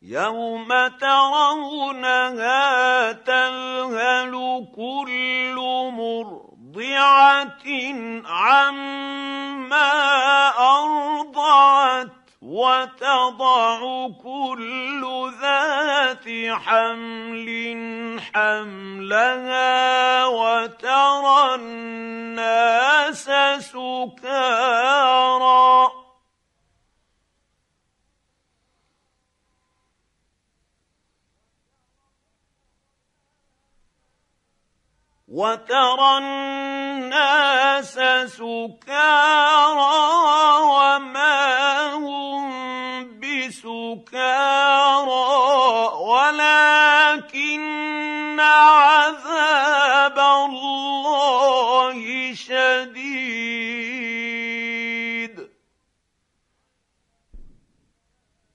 يوم ترونها تذهل كل مرضعة عما أرضعت وتضع كل ذات حمل حملها وترى الناس سكارى